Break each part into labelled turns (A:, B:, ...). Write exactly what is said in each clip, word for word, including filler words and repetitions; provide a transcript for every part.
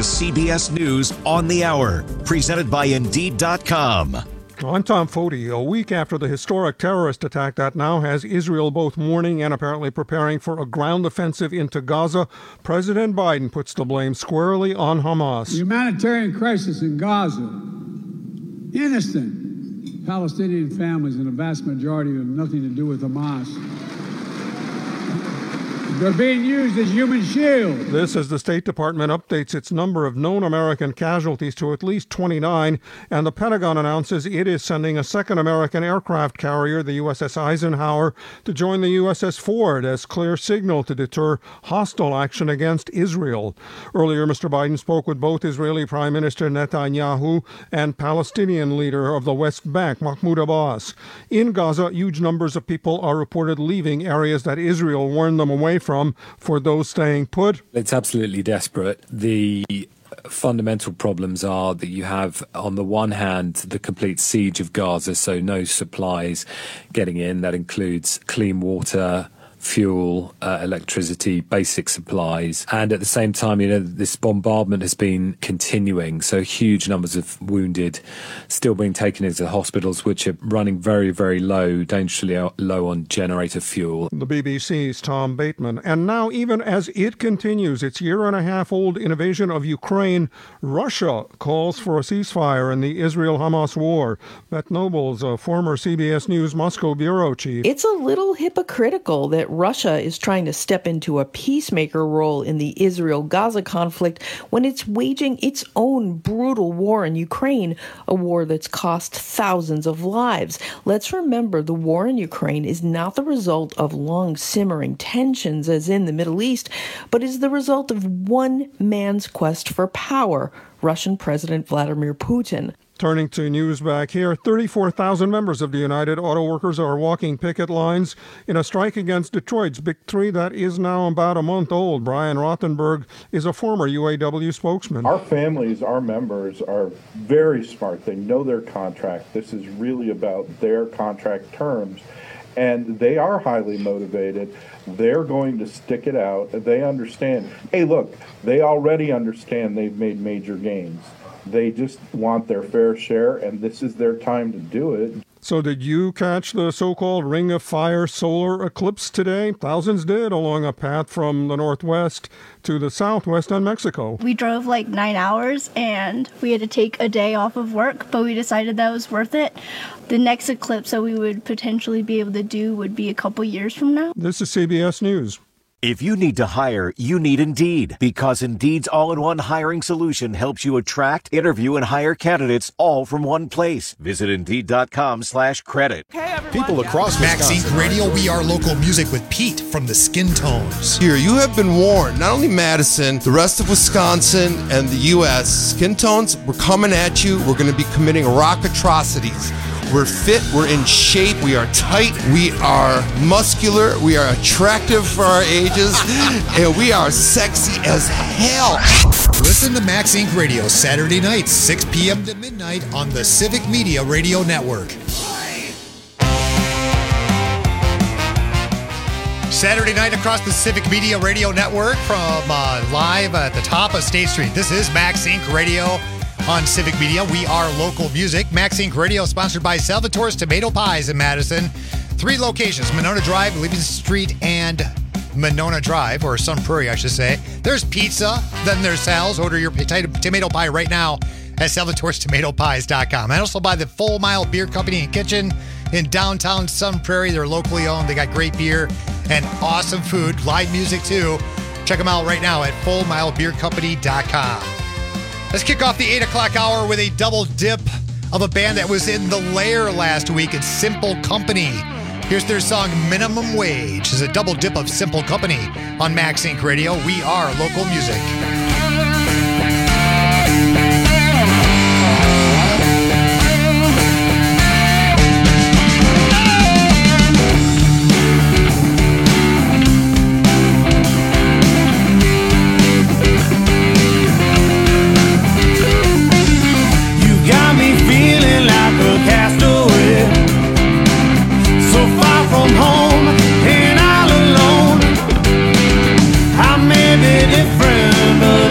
A: is C B S News on the Hour, presented by Indeed dot com.
B: I'm Tom Foti. A week after the historic terrorist attack that now has Israel both mourning and apparently preparing for a ground offensive into Gaza, President Biden puts the blame squarely on Hamas.
C: The humanitarian crisis in Gaza, innocent Palestinian families, and a vast majority have nothing to do with Hamas. They're being used as human shields.
B: This as the State Department updates its number of known American casualties to at least twenty-nine, and the Pentagon announces it is sending a second American aircraft carrier, the U S S Eisenhower, to join the U S S Ford as clear signal to deter hostile action against Israel. Earlier, Mister Biden spoke with both Israeli Prime Minister Netanyahu and Palestinian leader of the West Bank, Mahmoud Abbas. In Gaza, huge numbers of people are reported leaving areas that Israel warned them away from for those staying put.
D: It's absolutely desperate. The fundamental problems are that you have, on the one hand, the complete siege of Gaza, so no supplies getting in. That includes clean water, fuel, uh, electricity, basic supplies. And at the same time, you know, this bombardment has been continuing. So huge numbers of wounded still being taken into the hospitals, which are running very, very low, dangerously low on generator fuel.
B: The B B C's Tom Bateman. And now, even as it continues its year and a half old invasion of Ukraine, Russia calls for a ceasefire in the Israel-Hamas war. Beth Nobles, a former C B S News Moscow bureau chief.
E: It's a little hypocritical that Russia is trying to step into a peacemaker role in the Israel-Gaza conflict when it's waging its own brutal war in Ukraine, a war that's cost thousands of lives. Let's remember, the war in Ukraine is not the result of long simmering tensions as in the Middle East, but is the result of one man's quest for power, Russian President Vladimir Putin.
B: Turning to news back here, thirty-four thousand members of the United Auto Workers are walking picket lines in a strike against Detroit's Big Three that is now about a month old. Brian Rothenberg is a former U A W spokesman.
F: Our families, our members are very smart. They know their contract. This is really about their contract terms. And they are highly motivated. They're going to stick it out. They understand. Hey, look, they already understand they've made major gains. They just want their fair share, and this is their time to do it.
B: So did you catch the so-called Ring of Fire solar eclipse today? Thousands did, along a path from the northwest to the southwest on Mexico.
G: We drove like nine hours, and we had to take a day off of work, but we decided that was worth it. The next eclipse that we would potentially be able to do would be a couple years from now.
B: This is C B S News.
A: If you need to hire, you need Indeed, because Indeed's all-in-one hiring solution helps you attract, interview, and hire candidates all from one place. Visit Indeed.com slash credit.
H: Hey, people across
I: Max Inc Radio, we are local music with Pete from the Skin Tones.
J: Here, you have been warned. Not only Madison, the rest of Wisconsin and the U S Skin Tones, we're coming at you. We're going to be committing rock atrocities. We're fit, we're in shape, we are tight, we are muscular, we are attractive for our ages, and we are sexy as hell.
I: Listen to Max Inc Radio Saturday nights, six p.m. to midnight on the Civic Media Radio Network. Saturday night across the Civic Media Radio Network from uh, live at the top of State Street. This is Max Inc Radio on Civic Media. We are local music. Max Inc Radio sponsored by Salvatore's Tomato Pies in Madison. Three locations, Monona Drive, Livingston Street, and Monona Drive, or Sun Prairie, I should say. There's pizza, then there's Sal's. Order your tomato pie right now at salvatores tomato pies dot com. And also by the Full Mile Beer Company and Kitchen in downtown Sun Prairie. They're locally owned. They got great beer and awesome food, live music too. Check them out right now at full mile beer company dot com. Let's kick off the eight o'clock hour with a double dip of a band that was in The Lair last week. It's Simple Company. Here's their song Minimum Wage. It's a double dip of Simple Company on Max Inc Radio. We are local music.
K: Home and all alone. I may be different, but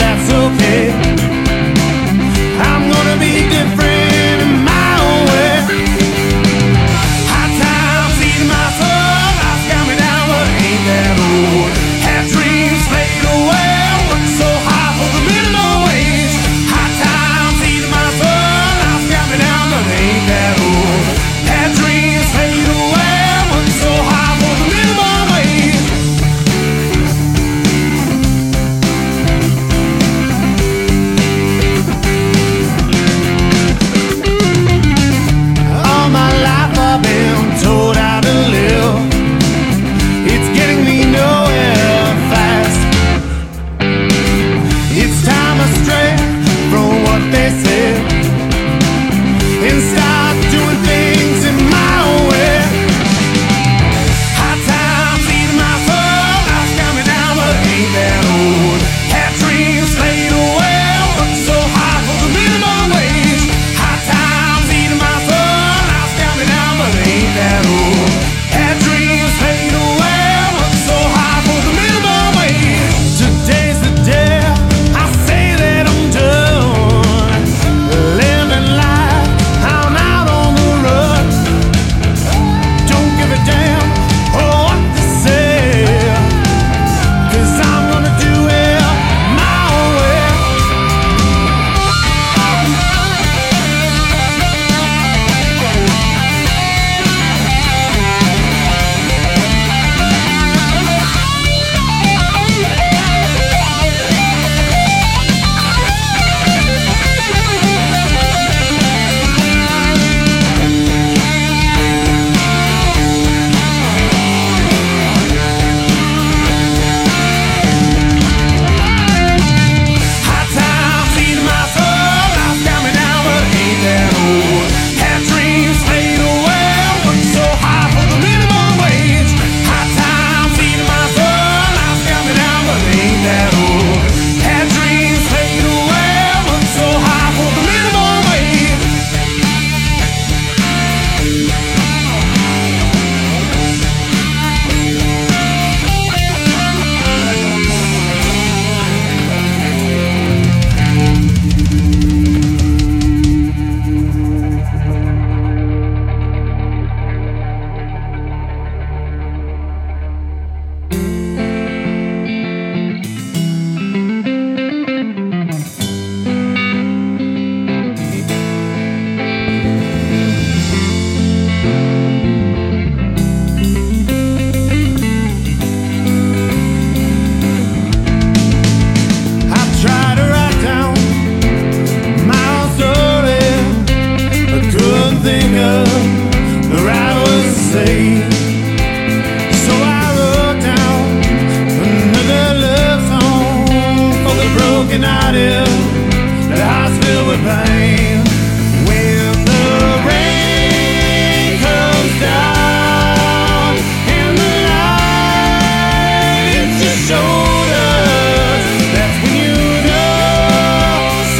H: live, that heart's filled with pain. When the rain comes down and the light hits your shoulders, that's when you know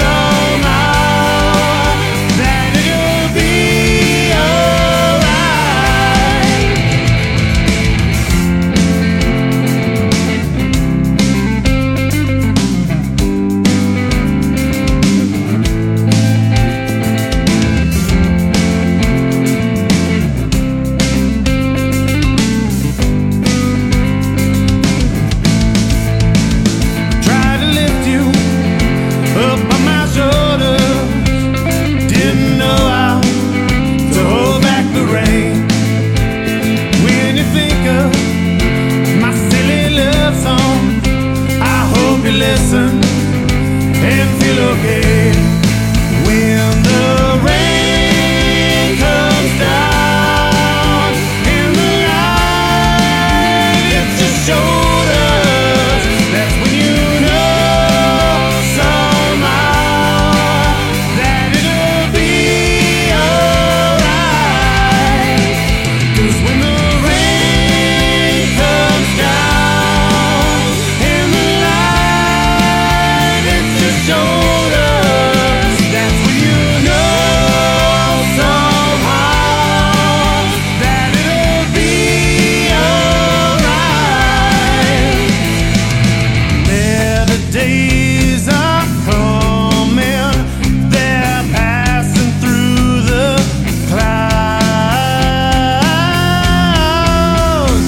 H: somehow that it'll be listen and feel okay. When the rain comes down and the light hits your shoulders, that's when you know somehow that it'll be alright. 'Cause when the rain comes down and the shoulders, that's when you know somehow that it'll be alright. Better days are coming, they're passing through the clouds.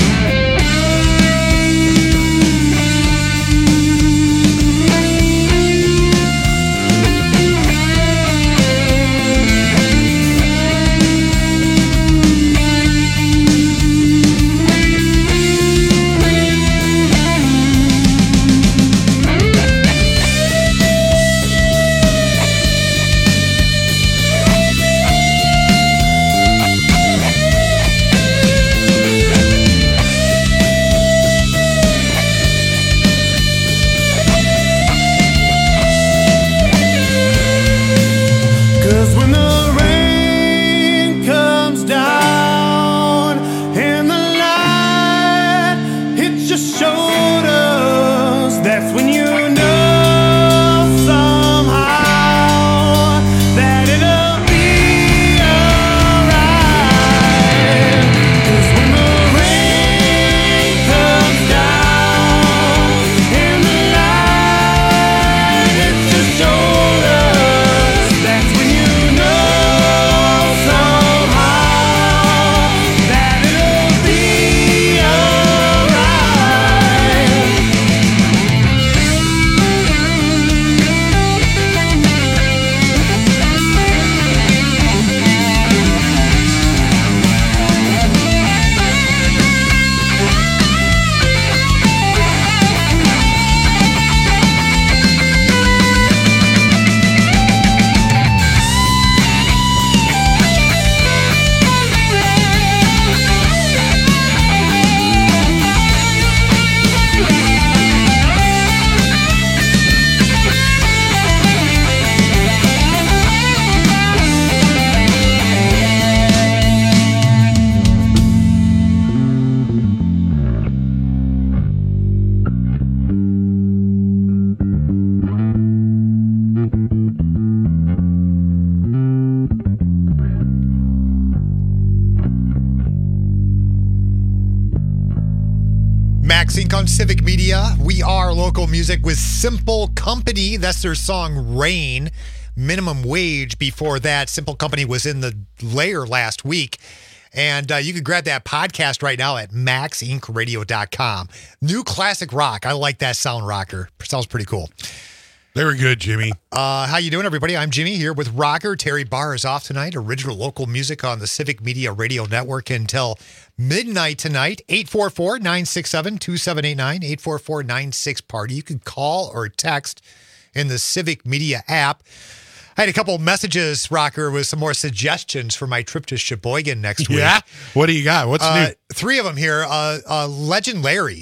I: Max Inc on Civic Media. We are local music with Simple Company. That's their song Rain. Minimum Wage before that. Simple Company was in the layer last week. And uh, you can grab that podcast right now at max inc radio dot com. New classic rock. I like that sound, Rocker. Sounds pretty cool.
K: Very good, Jimmy.
I: Uh, how you doing, everybody? I'm Jimmy here with Rocker. Terry Barr is off tonight. Original local music on the Civic Media Radio Network until midnight tonight. eight four four, nine six seven, two seven eight nine, eight four four, nine six, party. You can call or text in the Civic Media app. I had a couple of messages, Rocker, with some more suggestions for my trip to Sheboygan next week.
K: Yeah? What do you got? What's
I: uh,
K: new?
I: Three of them here. Uh, uh, Legend Larry's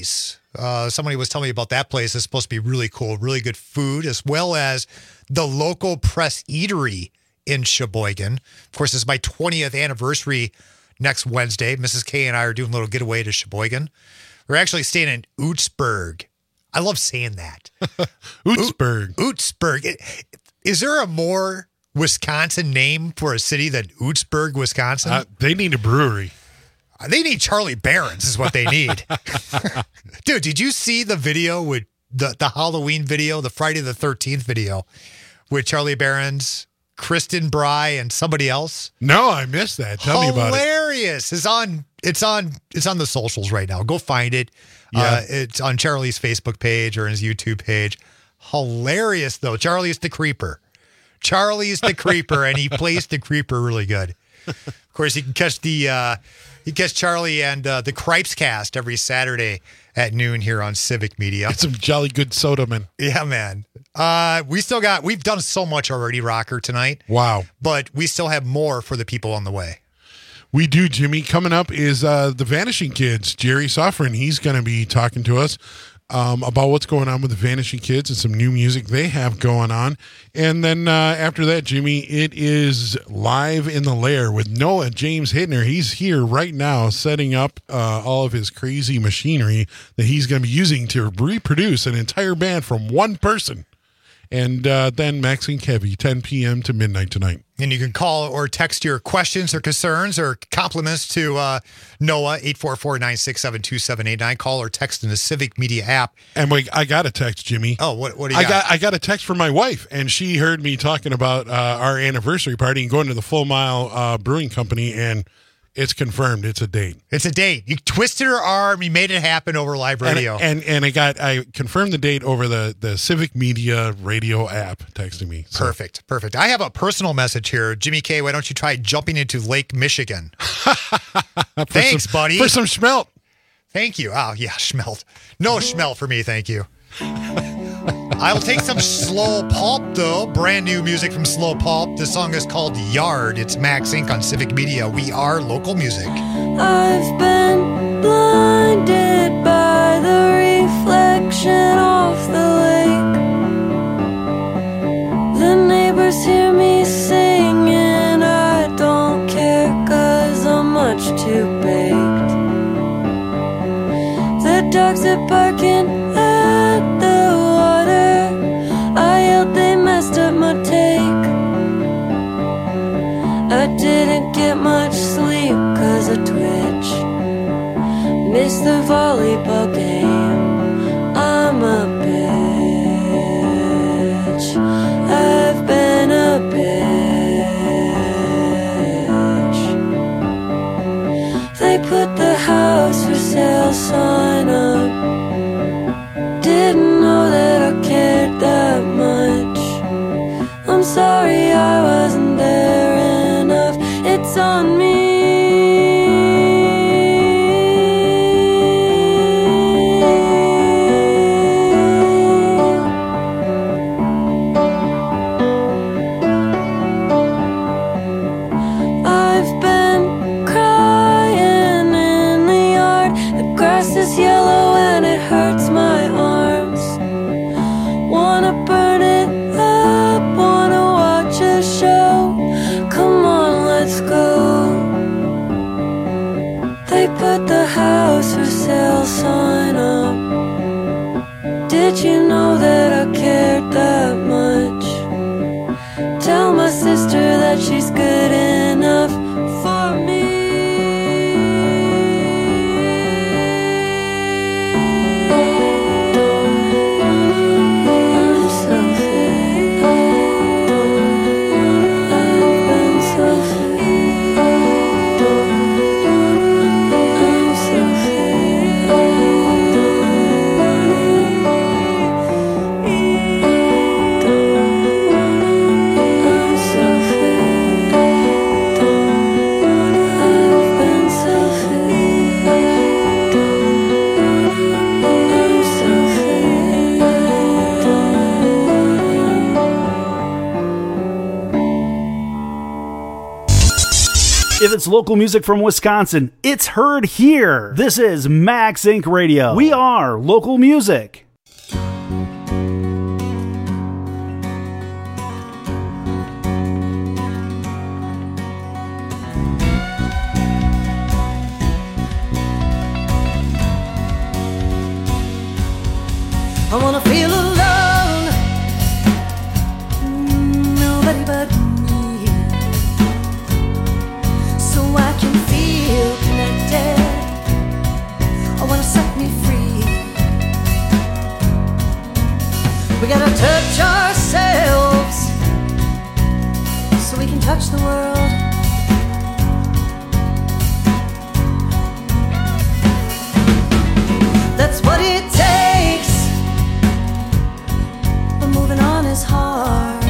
I: Uh, somebody was telling me about that place. It's supposed to be really cool, really good food, as well as the local press eatery in Sheboygan. Of course, it's my twentieth anniversary next Wednesday. Missus K and I are doing a little getaway to Sheboygan. We're actually staying in Ootsburg. I love saying that.
K: Ootsburg.
I: O- Ootsburg. It, is there a more Wisconsin name for a city than Ootsburg, Wisconsin?
K: Uh, they need a brewery.
I: They need Charlie Barron's is what they need. Dude, did you see the video with the, the Halloween video, the Friday the thirteenth video with Charlie Barron's, Kristen Bry, and somebody else?
K: No, I missed that. Tell
I: Hilarious.
K: me about it.
I: Hilarious. It's on it's on it's on the socials right now. Go find it.
K: Yeah.
I: Uh, it's on Charlie's Facebook page or his YouTube page. Hilarious though. Charlie's the creeper. Charlie's the creeper, and he plays the creeper really good. Of course, you can catch the uh, you can catch Charlie and uh, the Cripes Cast every Saturday at noon here on Civic Media.
K: Get some jolly good soda, man.
I: Yeah, man. Uh, we still got we've done so much already, Rocker, tonight.
K: Wow.
I: But we still have more for the people on the way.
K: We do, Jimmy. Coming up is uh, the Vanishing Kids. Jerry Sofrin, he's going to be talking to us um, about what's going on with the Vanishing Kids and some new music they have going on. And then uh, after that, Jimmy, it is Live in the Lair with Noah James Hittner. He's here right now setting up uh, all of his crazy machinery that he's going to be using to reproduce an entire band from one person. And uh, then Maxine Kevy, ten p.m. to midnight tonight.
I: And you can call or text your questions or concerns or compliments to uh, Noah, eight four four, nine six seven, two seven eight nine. Call or text in the Civic Media app.
K: And wait, I got a text, Jimmy.
I: Oh, what, what do you
K: I
I: got?
K: got? I got a text from my wife, and she heard me talking about uh, our anniversary party and going to the Full Mile uh, Brewing Company, and it's confirmed. It's a date.
I: It's a date. You twisted her arm. You made it happen over live radio.
K: And and, and I got I confirmed the date over the, the Civic Media radio app texting me. So.
I: Perfect. Perfect. I have a personal message here. Jimmy K, why don't you try jumping into Lake Michigan? Thanks,
K: some,
I: buddy.
K: For some schmelt.
I: Thank you. Oh, yeah, schmelt. No schmelt for me, thank you. I will take some Slow Pulp, though. Brand new music from Slow Pulp. The song is called Yard. It's Max Incorporated on Civic Media. We are local music.
L: I've been blinded by the reflection of the lake. The neighbors hear me singing. I don't care, cause I'm much too baked. The dogs are barking at the water. I yelled, they messed up my take. I didn't get much sleep cause of Twitch. Missed the volleyball game. I'm a bitch. I've been a bitch. They put the house for sale sign up. Didn't know that I cared that much. I'm sorry I wasn't there enough. It's on me. I've been crying in the yard. The grass is yellow and it hurts my arms. Wanna burn it up, wanna watch it
M: If it's local music from Wisconsin, it's heard here. This is Max Incorporated. Radio. We are local music.
N: I wanna feel alone, nobody but me, so I can feel connected. I wanna set me free. We gotta touch ourselves so we can touch the world. That's what it takes, but moving on is hard.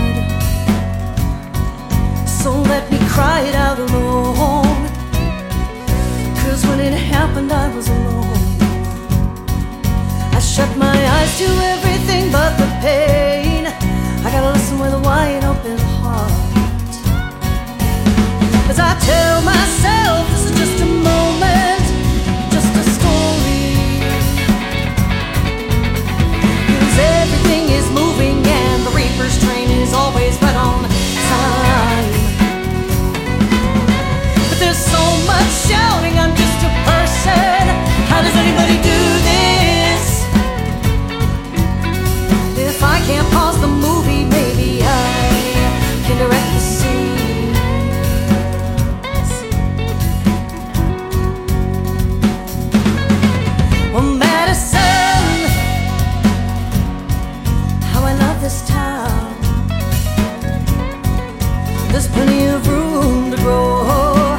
N: So let me cry it out alone, 'cause when it happened I was alone. I shut my eyes to everything but the pain. I gotta listen with a wide open heart, 'cause I tell myself this is just a moment, just a story, 'cause everything is moving and the Reaper's train is always right on time. But there's so much shouting, I'm just a person. How does anybody do this? If I can't pause the movie, maybe I can direct the scenes. Well, Madison, how I love this town. There's plenty of room to grow,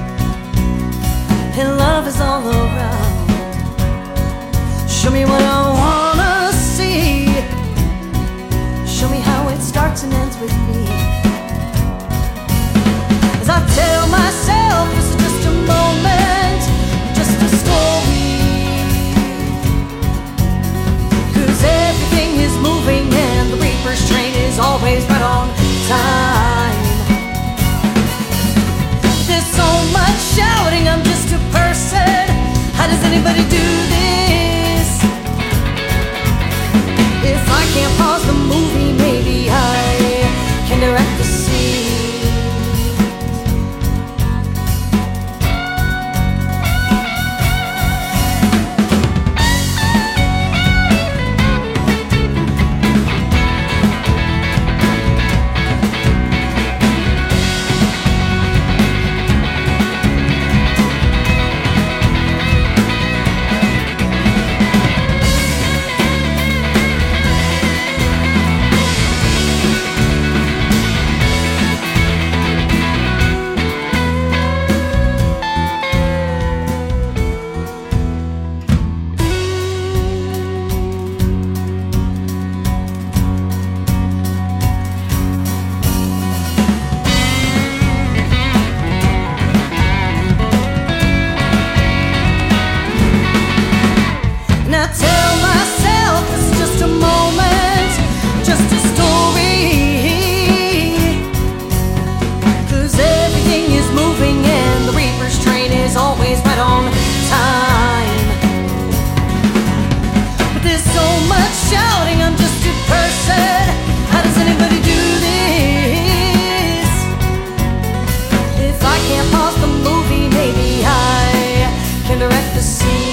N: and love is all around. Show me what I wanna see. Show me how it starts and ends with me. As I tell myself this is just a moment, just a story, 'cause everything is moving and the Reaper's train is always right on time. There's so much shouting, I'm just a person. How does anybody do this? If I can't pause the movie, maybe I can direct the scene. And I tell myself this is just a moment, just a story, 'cause everything is moving and the Reaper's train is always right on time. But there's so much shouting, I'm just a person. How does anybody do this? If I can't pause the movie, maybe I can direct the scene.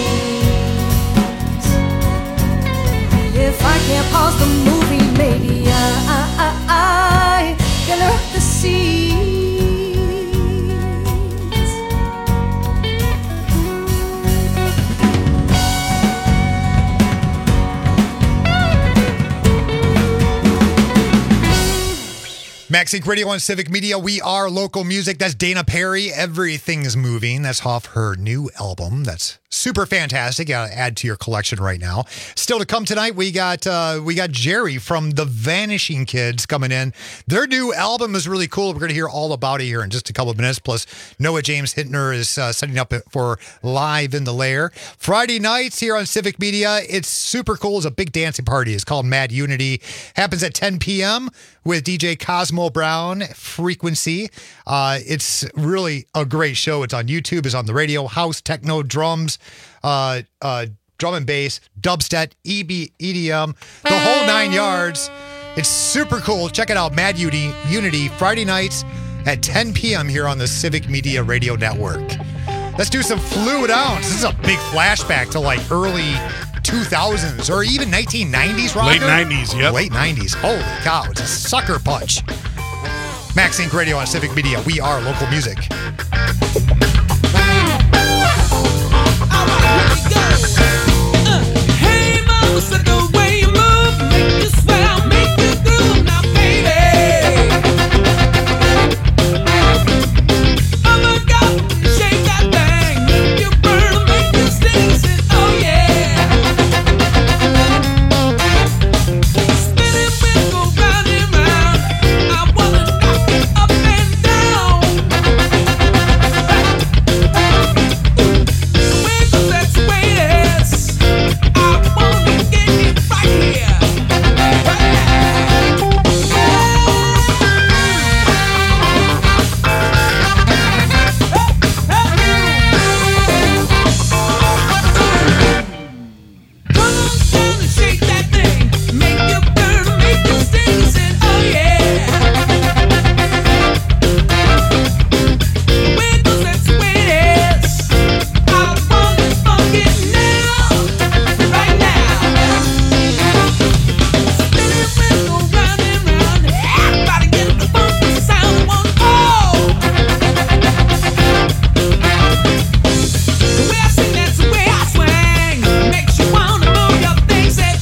N: If I can't pause the movie, maybe I, I, I, I can direct the scenes.
I: Max Inc Radio on Civic Media. We are local music. That's Dana Perry. Everything's moving. That's off her new album. That's Super fantastic. Uh, add to your collection right now. Still to come tonight, we got uh, we got Jerry from the Vanishing Kids coming in. Their new album is really cool. We're going to hear all about it here in just a couple of minutes. Plus, Noah James Hintner is uh, setting up for Live in the Lair. Friday nights here on Civic Media. It's super cool. It's a big dancing party. It's called Mad Unity. Happens at ten p.m. with D J Cosmo Brown, Frequency. Uh, it's really a great show. It's on YouTube. It's on the radio. House, techno, drums, uh, uh, drum and bass, dubstep, E B, E D M, the whole nine yards. It's super cool. Check it out. Mad Unity, Unity, Friday nights at ten p.m. here on the Civic Media Radio Network. Let's do some Fluid Ounce. This is a big flashback to like early two thousands or even nineteen nineties, Roger?
K: Late nineties, yep.
I: Late nineties. Holy cow, it's a sucker punch. Max Inc Radio on Civic Media. We are local music.
H: Hey, mama, said the way you move, make you swell, make you groove now, baby. Oh my God, shake that thing, make you burn, make you sing, sing, oh yeah. Spinning wheel, go round and round, I wanna knock it up and down. Wiggle, that's the way it is. I wanna get it right here, right now. Come on down and shake that thing, make you burn, make you sing, sing, oh yeah. Wiggles, that's the way it is. I wanna funk it now, right now. Spinning wheel, go round and round, everybody get the funky sound, one oh. The way I sing, that's the way I swing, makes you wanna move your things that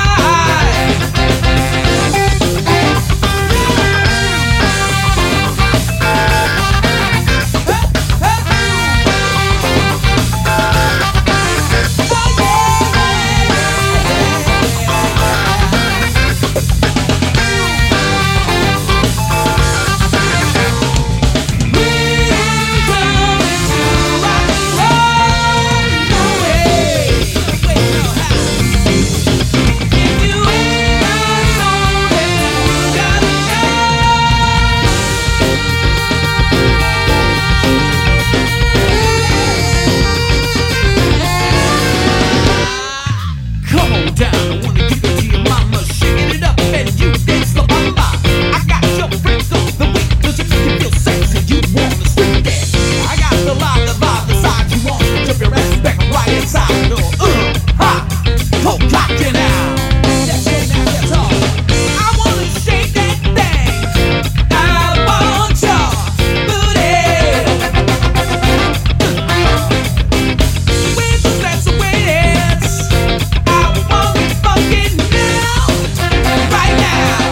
H: come on down, I wanna give it to your mama, shaking it up and you dance the bamba. I got your friends on the way, cause you make you feel sexy, you wanna swing that. I got the line, the vibe, the side, you wanna jump your ass back right inside, no, uh, ha, ho, cocking out. That's it, now that's all. I wanna shake that thing, I want your booty. Wiggles, that's the way it is. I wanna funk it now, right now.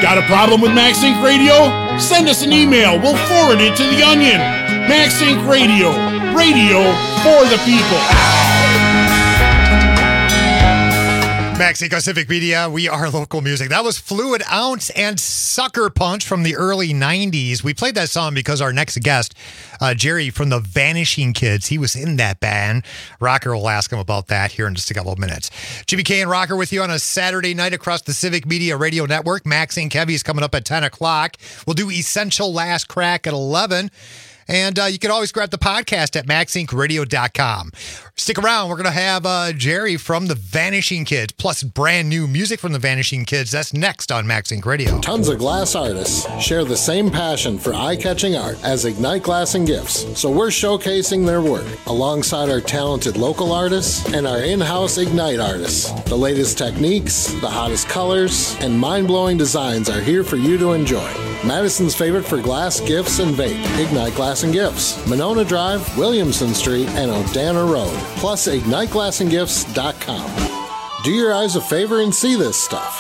O: Got a problem with MaxInc Radio? Send us an email. We'll forward it to the Onion. MaxInc Radio. Radio for the people.
I: MaxInc on Civic Media, we are local music. That was Fluid Ounce and Sucker Punch from the early nineties. We played that song because our next guest, uh, Jerry from the Vanishing Kids, he was in that band. Rocker will ask him about that here in just a couple of minutes. Jimmy K and Rocker with you on a Saturday night across the Civic Media Radio Network. MaxInc Heavy is coming up at ten o'clock. We'll do Essential Last Crack at eleven. And uh, you can always grab the podcast at max inc radio dot com. Stick around. We're going to have uh, Jerry from the Vanishing Kids, plus brand new music from the Vanishing Kids. That's next on MaxInc Radio.
P: Tons of glass artists share the same passion for eye-catching art as Ignite Glass and Gifts. So we're showcasing their work alongside our talented local artists and our in-house Ignite artists. The latest techniques, the hottest colors, and mind-blowing designs are here for you to enjoy. Madison's favorite for glass, gifts, and vape. Ignite Glass and Gifts. Monona Drive, Williamson Street, and Odana Road. Plus ignite glass and gifts dot com. Do your eyes a favor and see this stuff.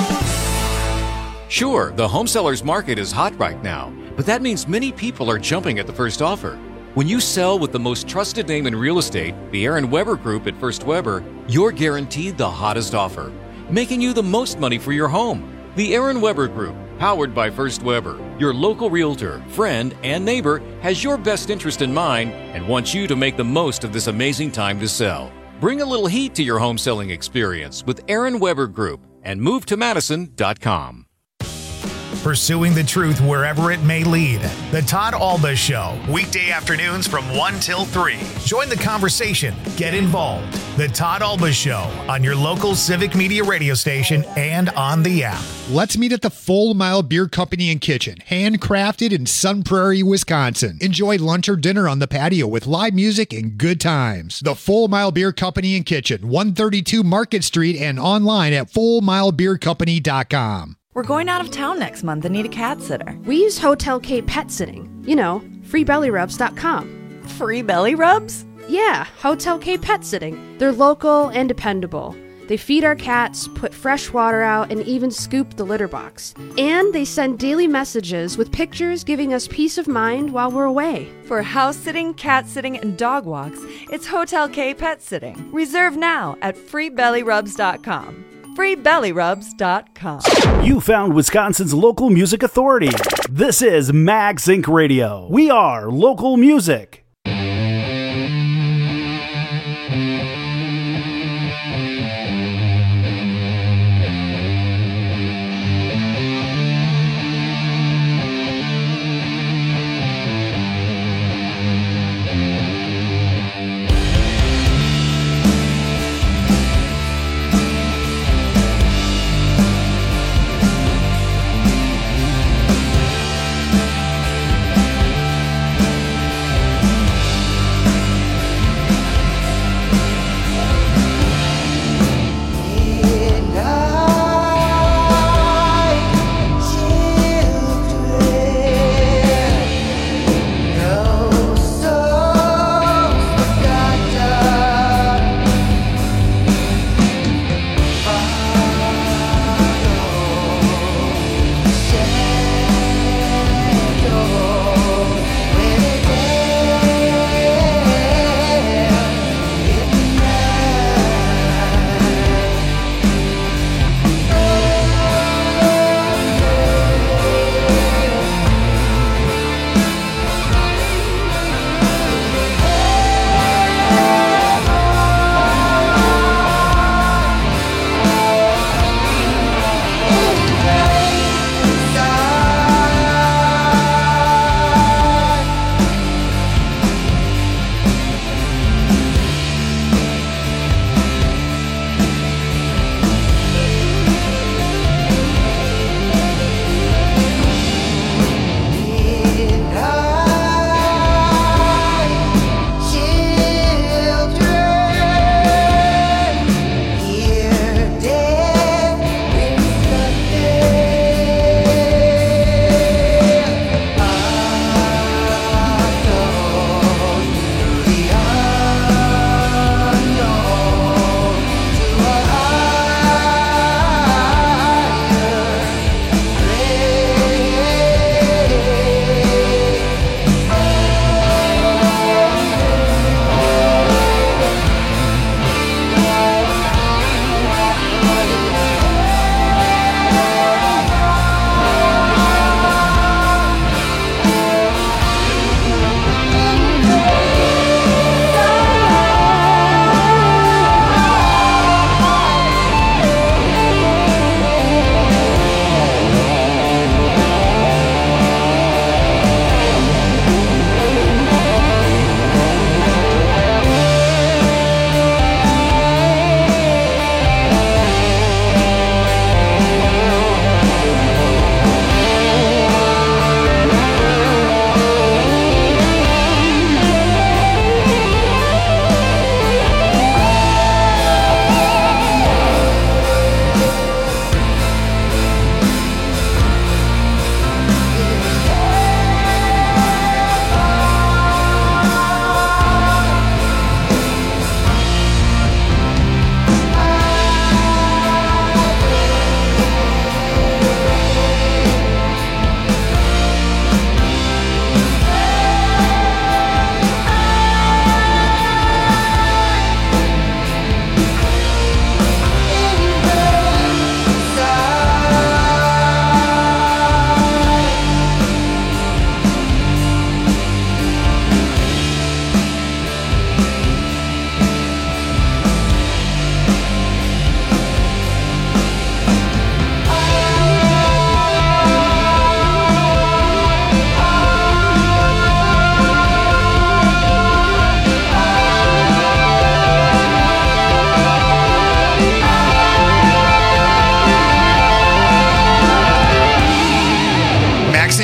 Q: Sure, the home sellers market is hot right now, but that means many people are jumping at the first offer. When you sell with the most trusted name in real estate, the Aaron Weber Group at First Weber, you're guaranteed the hottest offer, making you the most money for your home. The Aaron Weber Group, powered by First Weber, your local realtor, friend, and neighbor, has your best interest in mind and wants you to make the most of this amazing time to sell. Bring a little heat to your home selling experience with Aaron Weber Group and move to madison dot com.
R: Pursuing the truth wherever it may lead. The Todd Alba Show, weekday afternoons from one till three. Join the conversation. Get involved. The Todd Alba Show on your local Civic Media radio station and on the app.
I: Let's meet at the Full Mile Beer Company and Kitchen, handcrafted in Sun Prairie, Wisconsin. Enjoy lunch or dinner on the patio with live music and good times. The Full Mile Beer Company and Kitchen, one thirty-two Market Street, and online at full mile beer company dot com.
S: We're going out of town next month and need a cat sitter.
T: We use Hotel K Pet Sitting. You know, free belly rubs dot com.
S: Free belly rubs?
T: Yeah, Hotel K Pet Sitting. They're local and dependable. They feed our cats, put fresh water out, and even scoop the litter box. And they send daily messages with pictures giving us peace of mind while we're away.
S: For house sitting, cat sitting, and dog walks, it's Hotel K Pet Sitting. Reserve now at free belly rubs dot com. free belly rubs dot com.
M: You found Wisconsin's local music authority. This is MaxInc Radio. We are local music.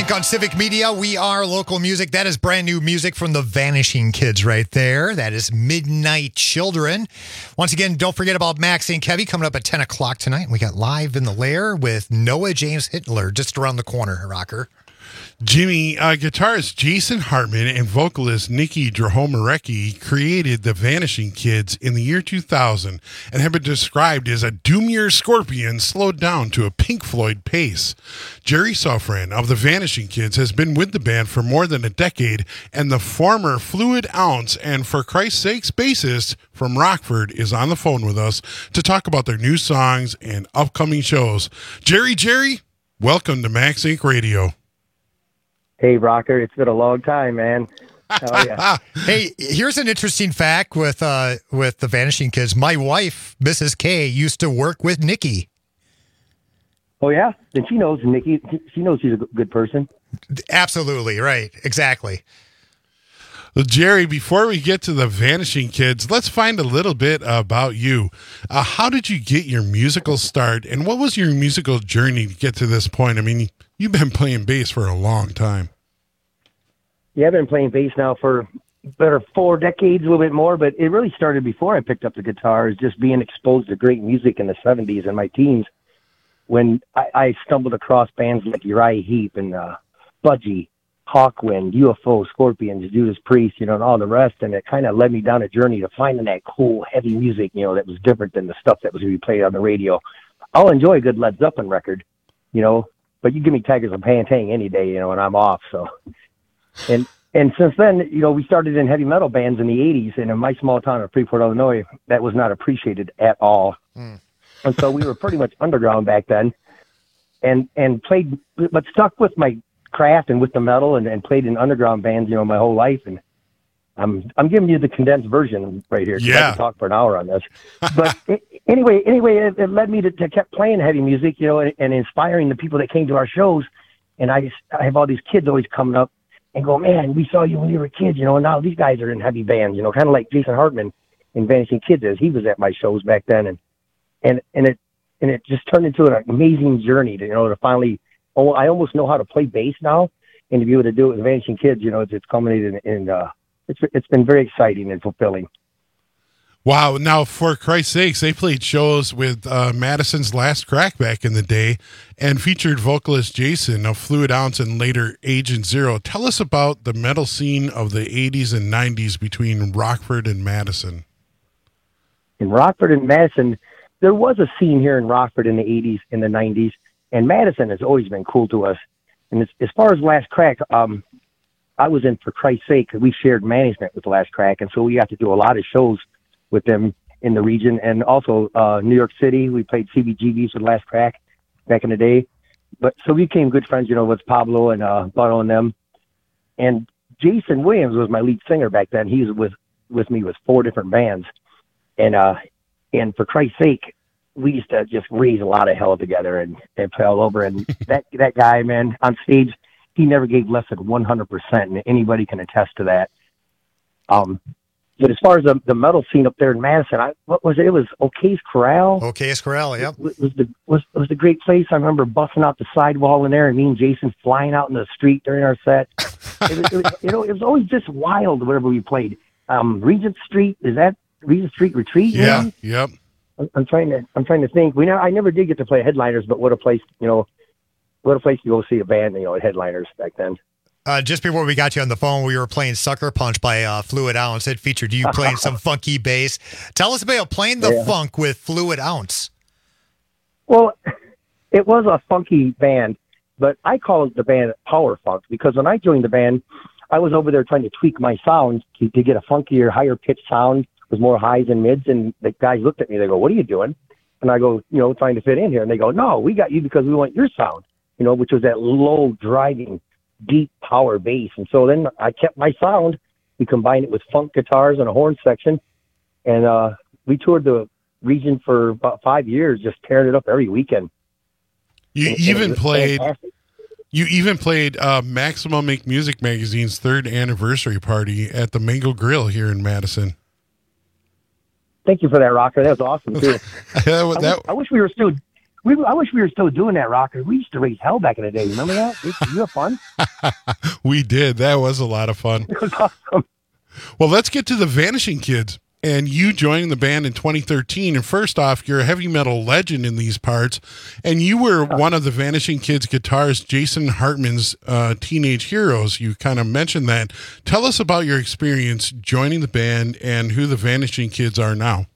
I: Incorporated on Civic Media. We are local music. That is brand new music from the Vanishing Kids right there. That is Midnight Children. Once again, don't forget about Max and Kevy coming up at ten o'clock tonight. We got Live in the Lair with Noah James Hitler just around the corner, Rocker.
K: Jimmy, uh, guitarist Jason Hartman and vocalist Nikki Drahomarecki created the Vanishing Kids in the year two thousand and have been described as a doomier scorpion slowed down to a Pink Floyd pace. Jerry Sofran of the Vanishing Kids has been with the band for more than a decade, and the former Fluid Ounce and For Christ's Sakes bassist from Rockford is on the phone with us to talk about their new songs and upcoming shows. Jerry, Jerry, welcome to Max Incorporated Radio.
U: Hey, Rocker, it's been a long time, man. Oh, yeah.
I: Hey, here's an interesting fact with uh, with the Vanishing Kids. My wife, Missus K, used to work with Nikki.
U: Oh, yeah? Then she knows Nikki. She knows she's a good person.
I: Absolutely, right. Exactly.
K: Well, Jerry, before we get to the Vanishing Kids, let's find a little bit about you. Uh, how did you get your musical start, and what was your musical journey to get to this point? I mean, you've been playing bass for a long time.
U: Yeah, I've been playing bass now for better four decades, a little bit more, but it really started before I picked up the guitar, is just being exposed to great music in the seventies and my teens, when I, I stumbled across bands like Uriah Heep and uh, Budgie, Hawkwind, U F O, Scorpions, Judas Priest, you know, and all the rest, and it kind of led me down a journey to finding that cool, heavy music, you know, that was different than the stuff that was going to be played on the radio. I'll enjoy a good Led Zeppelin record, you know, but you give me Tigers of Pantang any day, you know, and I'm off. So, and and since then, you know, we started in heavy metal bands in the eighties, and in my small town of Freeport, Illinois, that was not appreciated at all. Mm. And so we were pretty much underground back then, and and played, but stuck with my craft and with the metal, and, and played in underground bands, you know, my whole life. And I'm I'm giving you the condensed version right here.
K: Yeah.
U: I can talk for an hour on this. But it, anyway, anyway, it, it led me to, to kept playing heavy music, you know, and, and inspiring the people that came to our shows. And I just, I have all these kids always coming up and go, man, we saw you when you were kids, you know, and now these guys are in heavy bands, you know, kind of like Jason Hartman in Vanishing Kids is. He was at my shows back then, and and and it and it just turned into an amazing journey to, you know, to finally, oh, I almost know how to play bass now, and to be able to do it with Vanishing Kids, you know, it's, it's culminated in, in uh, it's it's been very exciting and fulfilling.
K: Wow. Now, for Christ's sakes, they played shows with uh, Madison's Last Crack back in the day and featured vocalist Jason of Fluid Ounce and later Agent Zero. Tell us about the metal scene of the eighties and nineties between Rockford and Madison.
U: In Rockford and Madison, there was a scene here in Rockford in the eighties and the nineties, and Madison has always been cool to us. And as, as far as Last Crack, um, I was in For Christ's Sake, we shared management with Last Crack, and so we got to do a lot of shows with them in the region, and also uh, New York City. We played C B G Bs with Last Crack back in the day. But so we became good friends, you know, with Pablo and uh, Bono and them. And Jason Williams was my lead singer back then. He was with, with me with four different bands. And uh, and For Christ's Sake, we used to just raise a lot of hell together and, and play all over. And that, that guy, man, on stage, he never gave less than one hundred percent, and anybody can attest to that. Um, But as far as the, the metal scene up there in Madison, I, what was it? It was O'Kay's Corral.
I: O'Kay's Corral, yep.
U: It was the was was the great place. I remember busting out the sidewall in there, and me and Jason flying out in the street during our set. it, was, it was, you know, it was always just wild whenever we played. Um, Regent Street, is that Regent Street Retreat?
K: Yeah,
U: maybe?
K: yep.
U: I'm, I'm trying to I'm trying to think. We know I never did get to play headliners, but what a place, you know, what a place to go see a band, you know, at headliners back then.
I: Uh, just before we got you on the phone, we were playing Sucker Punch by uh, Fluid Ounce. It featured you playing some funky bass. Tell us about playing the
U: Yeah.
I: funk with Fluid Ounce.
U: Well, it was a funky band, but I call the band Power Funk because when I joined the band, I was over there trying to tweak my sound to, to get a funkier, higher pitched sound with more highs and mids. And the guys looked at me, they go, "What are you doing?" And I go, you know, trying to fit in here. And they go, "No, we got you because we want your sound," you know, which was that low driving, deep power bass. And so then I kept my sound. We combined it with funk guitars and a horn section. And uh, we toured the region for about five years, just tearing it up every weekend.
K: You
U: And-
K: even
U: and it was
K: played
U: fantastic.
K: you even played uh, Maximum Make Music Magazine's third anniversary party at the Mango Grill here in Madison.
U: Thank you for that, Rocker. That was awesome too.
K: that,
U: I, wish, I wish we were still We, I wish we were still doing that, Rocker. We used to raise hell back in the day. Remember that? You have fun?
K: We did. That was a lot of fun.
U: It was awesome.
K: Well, let's get to the Vanishing Kids. And you joining the band in twenty thirteen. And first off, you're a heavy metal legend in these parts. And you were one of the Vanishing Kids guitarist Jason Hartman's uh, teenage heroes. You kind of mentioned that. Tell us about your experience joining the band and who the Vanishing Kids are now.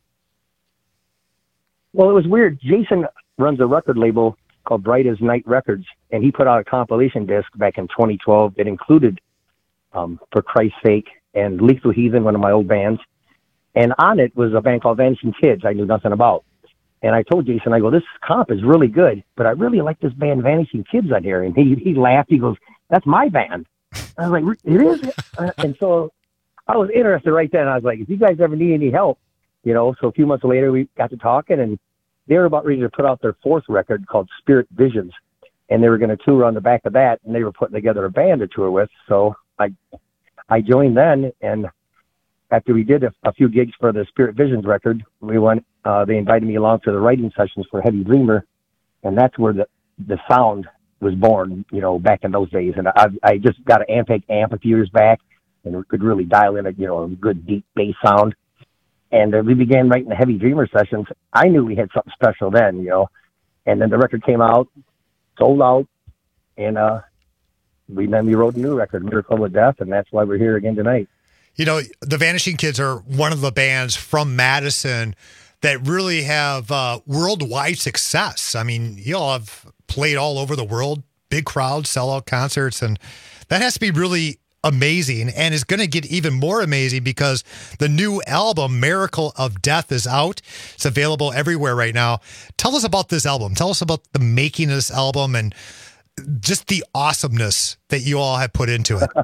U: Well, it was weird. Jason runs a record label called Bright as Night Records, and he put out a compilation disc back in twenty twelve that included, um, For Christ's Sake, and Lethal Heathen, one of my old bands. And on it was a band called Vanishing Kids I knew nothing about. And I told Jason, I go, this comp is really good, but I really like this band Vanishing Kids on here. And he, he laughed. He goes, that's my band. I was like, it is? Uh, and so I was interested right then. I was like, if you guys ever need any help, you know, so a few months later we got to talking, and they were about ready to put out their fourth record called Spirit Visions. And they were going to tour on the back of that, and they were putting together a band to tour with. So I, I joined then, and after we did a, a few gigs for the Spirit Visions record, we went, uh, they invited me along to the writing sessions for Heavy Dreamer. And that's where the, the sound was born, you know, back in those days. And I, I just got an Ampeg amp a few years back and could really dial in a, you know, a good deep bass sound. And uh, we began writing the Heavy Dreamer sessions. I knew we had something special then, you know, and then the record came out, sold out. And, uh, we, then we wrote a new record, Miracle of Death. And that's why we're here again tonight.
I: You know, the Vanishing Kids are one of the bands from Madison that really have uh, worldwide success. I mean, you all have played all over the world, big crowds, sellout concerts, and that has to be really amazing, and is going to get even more amazing because the new album, Miracle of Death, is out. It's available everywhere right now. Tell us about this album. Tell us about the making of this album and just the awesomeness that you all have put into it.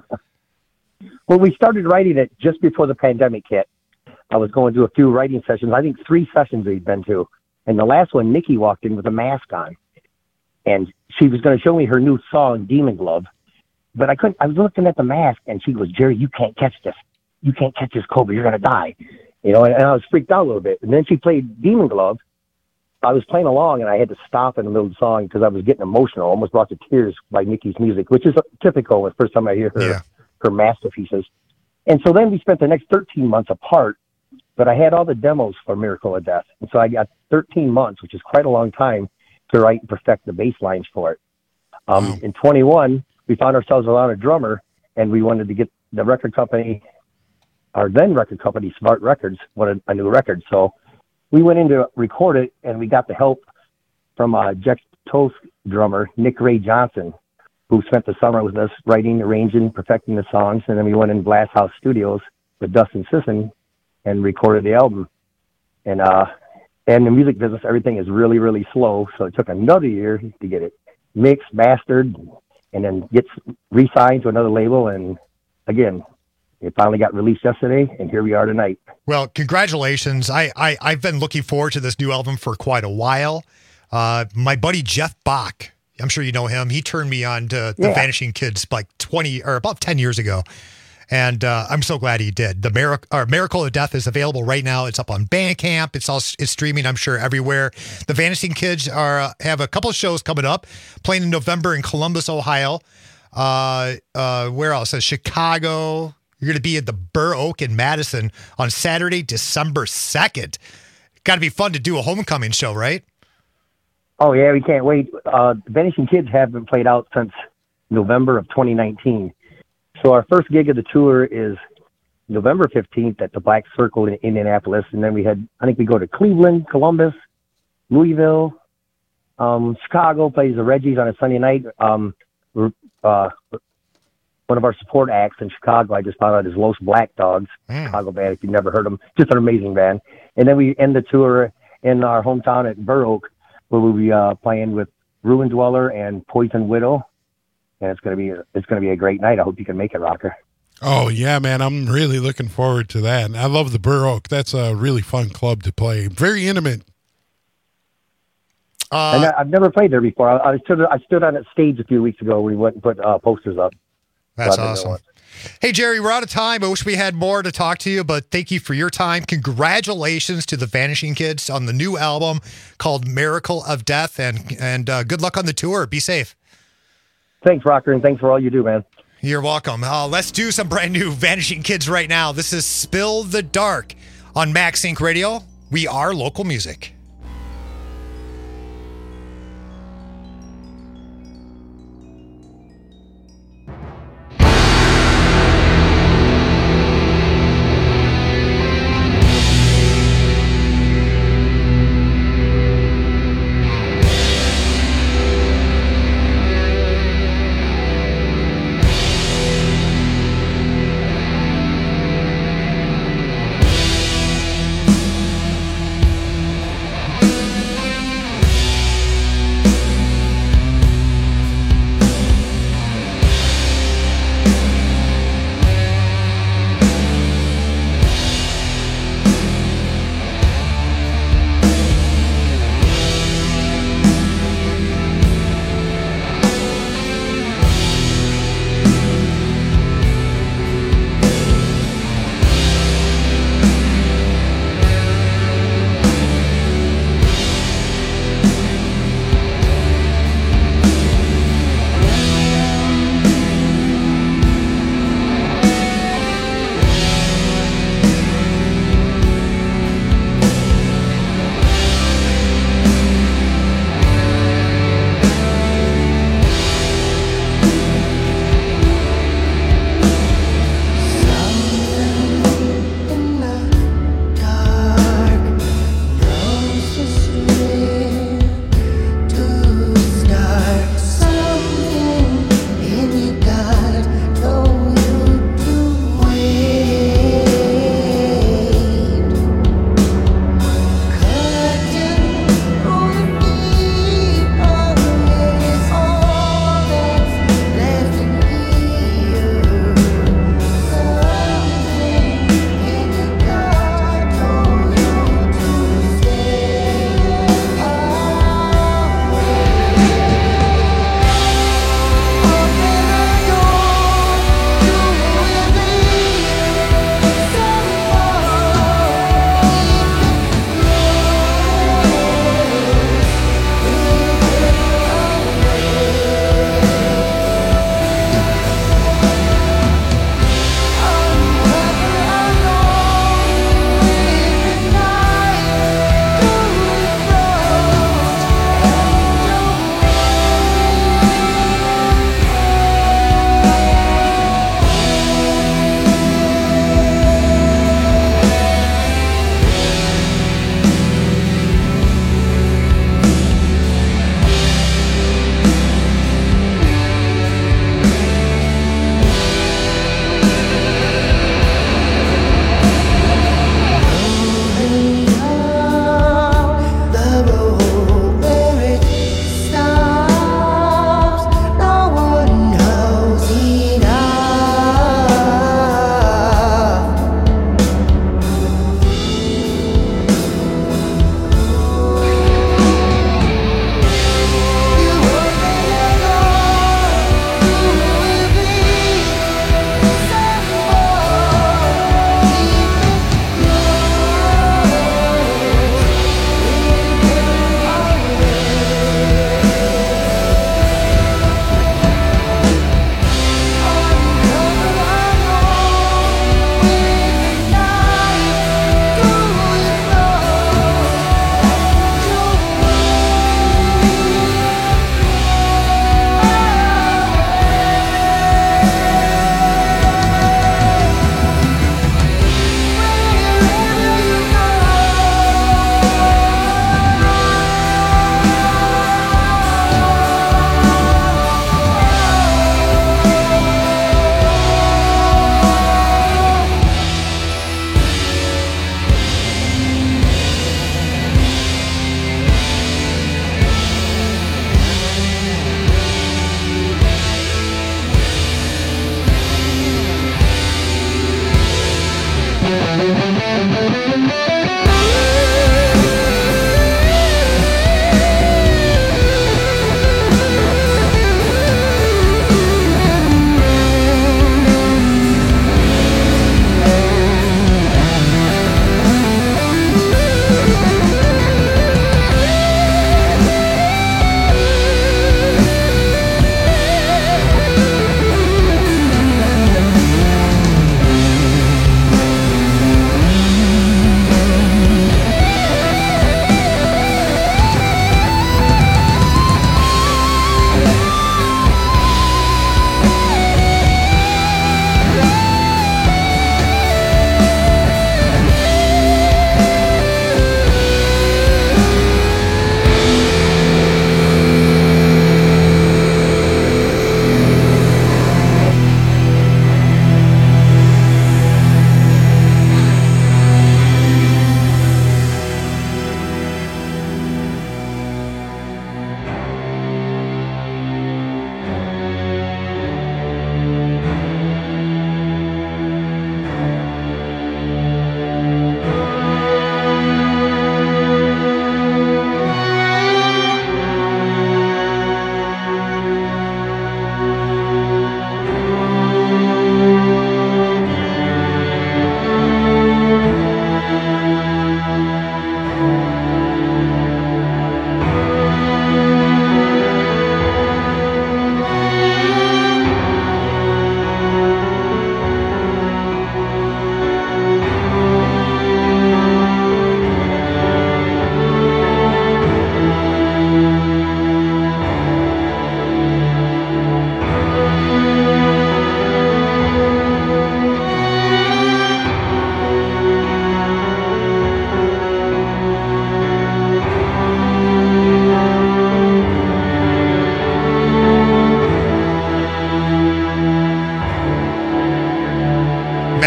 U: Well, we started writing it just before the pandemic hit. I was going to a few writing sessions. I think three sessions we'd been to. And the last one, Nikki walked in with a mask on. And she was going to show me her new song, Demon Glove. But I couldn't, I was looking at the mask, and she goes, Jerry, you can't catch this. You can't catch this, Cobra. You're going to die. You know, and, and I was freaked out a little bit. And then she played Demon Glove. I was playing along, and I had to stop in the middle of the song because I was getting emotional, almost brought to tears by Nikki's music, which is typical the first time I hear her. Yeah. her masterpieces. And so then we spent the next thirteen months apart, but I had all the demos for Miracle of Death. And so I got thirteen months, which is quite a long time to write and perfect the bass lines for it. Um, wow. In twenty-one, we found ourselves without a drummer, and we wanted to get the record company, our then record company, Smart Records, wanted a new record. So we went in to record it, and we got the help from uh, Jeff Toast drummer, Nick Ray Johnson, who spent the summer with us writing, arranging, perfecting the songs. And then we went in Glass House Studios with Dustin Sisson and recorded the album. And, uh, and the music business, everything is really, really slow. So it took another year to get it mixed, mastered, and then get re-signed to another label. And again, it finally got released yesterday, and here we are tonight.
I: Well, congratulations. I, I, I've been looking forward to this new album for quite a while. Uh, my buddy Jeff Bach, I'm sure you know him. He turned me on to the yeah. Vanishing Kids like twenty or about ten years ago. And uh, I'm so glad he did. The Miracle, or Miracle of Death is available right now. It's up on Bandcamp. It's all it's streaming, I'm sure, everywhere. The Vanishing Kids are uh, have a couple of shows coming up, playing in November in Columbus, Ohio. Uh, uh, where else? Uh, Chicago. You're going to be at the Burr Oak in Madison on Saturday, December second. Got to be fun to do a homecoming show, right?
U: Oh, yeah, we can't wait. Uh, the Vanishing Kids have been played out since November of twenty nineteen. So our first gig of the tour is November fifteenth at the Black Circle in Indianapolis. And then we had, I think we go to Cleveland, Columbus, Louisville, um, Chicago, plays the Reggies on a Sunday night. Um, uh, one of our support acts in Chicago, I just found out, is Los Black Dogs, mm. Chicago band, if you've never heard them. Just an amazing band. And then we end the tour in our hometown at Burr Oak, where we'll be uh, playing with Ruin Dweller and Poison Widow. And it's gonna be a, it's gonna be a great night. I hope you can make it, Rocker.
K: Oh yeah, man! I'm really looking forward to that. And I love the Burr Oak. That's a really fun club to play. Very intimate.
U: Uh, and I, I've never played there before. I, I stood I stood on that stage a few weeks ago. We went and put uh, posters up.
I: That's
U: Glad to know
I: awesome.
U: it.
I: Hey, Jerry, we're out of time. I wish we had more to talk to you, but thank you for your time. Congratulations to the Vanishing Kids on the new album called Miracle of Death, and and uh, good luck on the tour. Be safe.
U: Thanks, Rocker, and thanks for all you do, man.
I: You're welcome. Uh, let's do some brand new Vanishing Kids right now. This is Spill the Dark on Max Inc Radio. We are local music.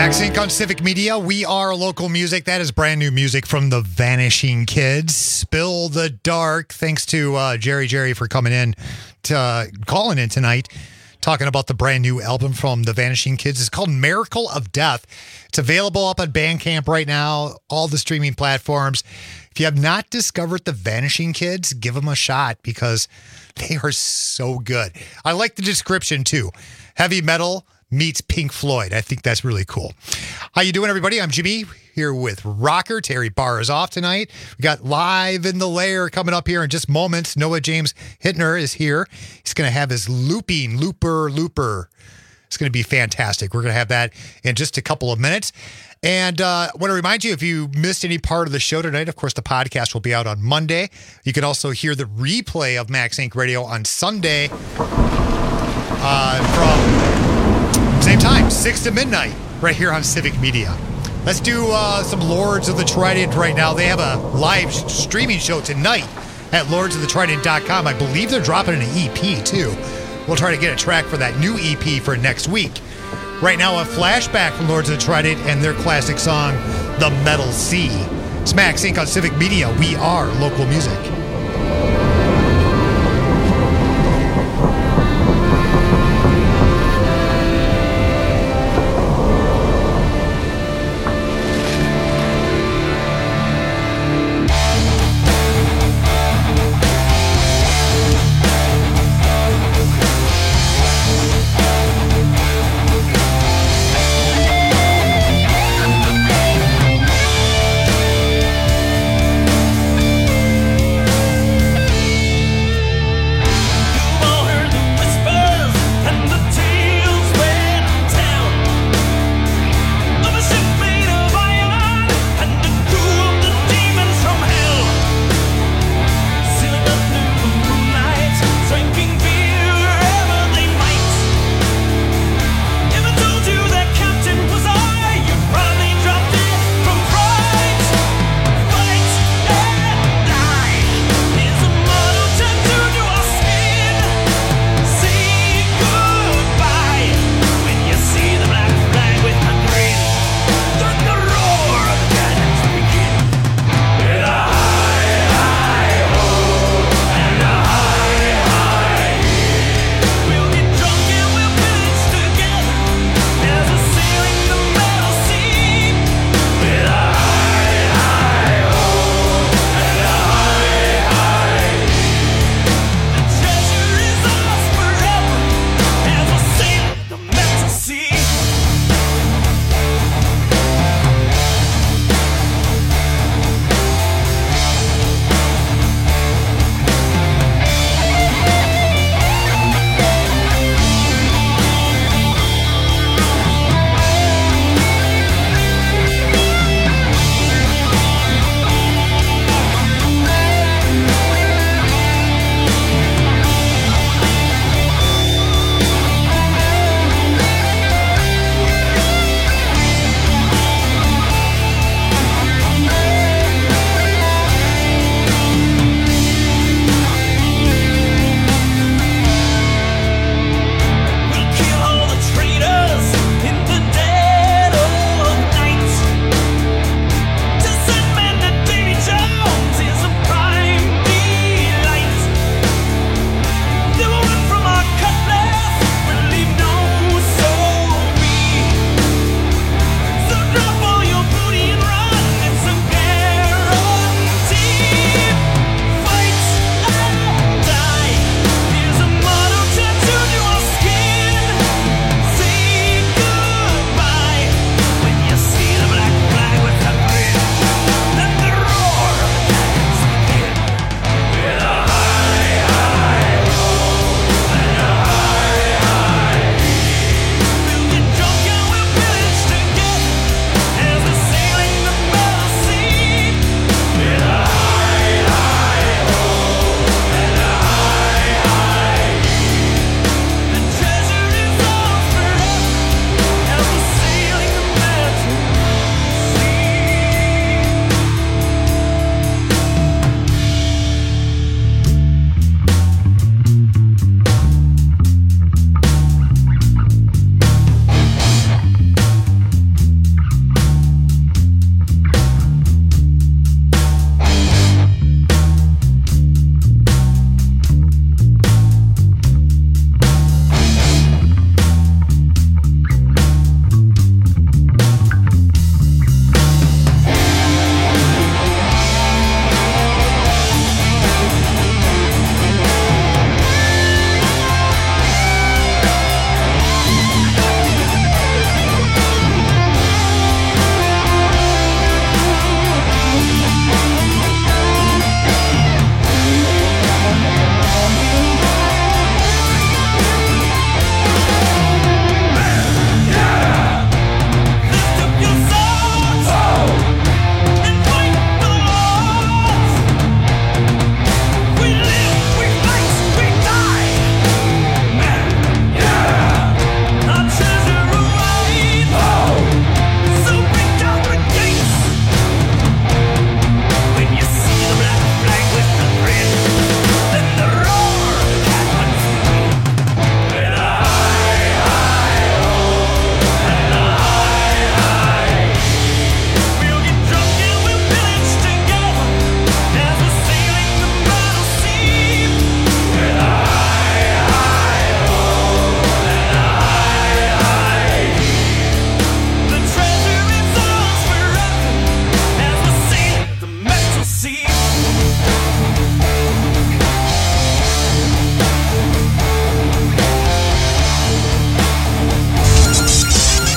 I: Max Inc on Civic Media. We are local music. That is brand new music from the Vanishing Kids. Spill the Dark. Thanks to uh, Jerry Jerry for coming in, to, uh, calling in tonight, talking about the brand new album from the Vanishing Kids. It's called Miracle of Death. It's available up on Bandcamp right now, all the streaming platforms. If you have not discovered the Vanishing Kids, give them a shot because they are so good. I like the description too. Heavy metal meets Pink Floyd. I think that's really cool. How you doing, everybody? I'm Jimmy here with Rocker. Terry Barr is off tonight. We got Live in the Lair coming up here in just moments. Noah James Hittner is here. He's going to have his looping, looper, looper. It's going to be fantastic. We're going to have that in just a couple of minutes. And uh, I want to remind you, if you missed any part of the show tonight, of course, the podcast will be out on Monday. You can also hear the replay of Max Inc Radio on Sunday uh, from same time, six to midnight, right here on Civic Media. Let's do uh, some Lords of the Trident right now. They have a live streaming show tonight at lords of the trident dot com. I believe they're dropping an E P, too. We'll try to get a track for that new E P for next week. Right now, a flashback from Lords of the Trident and their classic song, The Metal Sea. It's Max Inc on Civic Media. We are local music.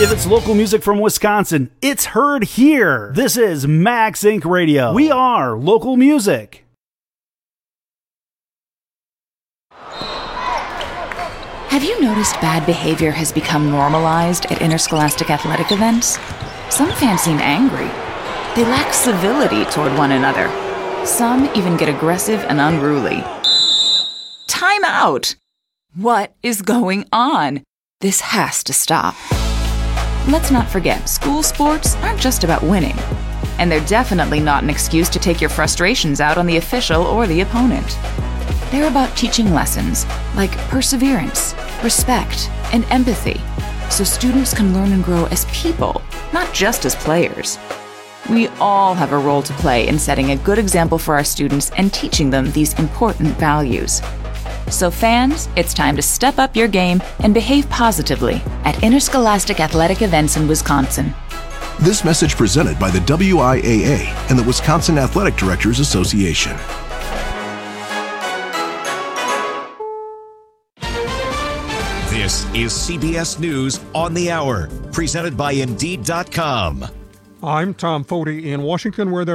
M: If it's local music from Wisconsin, it's heard here. This is Max Inc Radio. We are local music.
C: Have you noticed bad behavior has become normalized at interscholastic athletic events? Some fans seem angry. They lack civility toward one another. Some even get aggressive and unruly. Time out! What is going on? This has to stop. Let's not forget, school sports aren't just about winning. And they're definitely not an excuse to take your frustrations out on the official or the opponent. They're about teaching lessons like perseverance, respect, and empathy, so students can learn and grow as people, not just as players. We all have a role to play in setting a good example for our students and teaching them these important values. So fans, it's time to step up your game and behave positively at interscholastic athletic events in Wisconsin.
V: This message presented by the W I A A and the Wisconsin Athletic Directors Association.
A: This is C B S News on the Hour, presented by Indeed dot com.
B: I'm Tom Foti in Washington, where there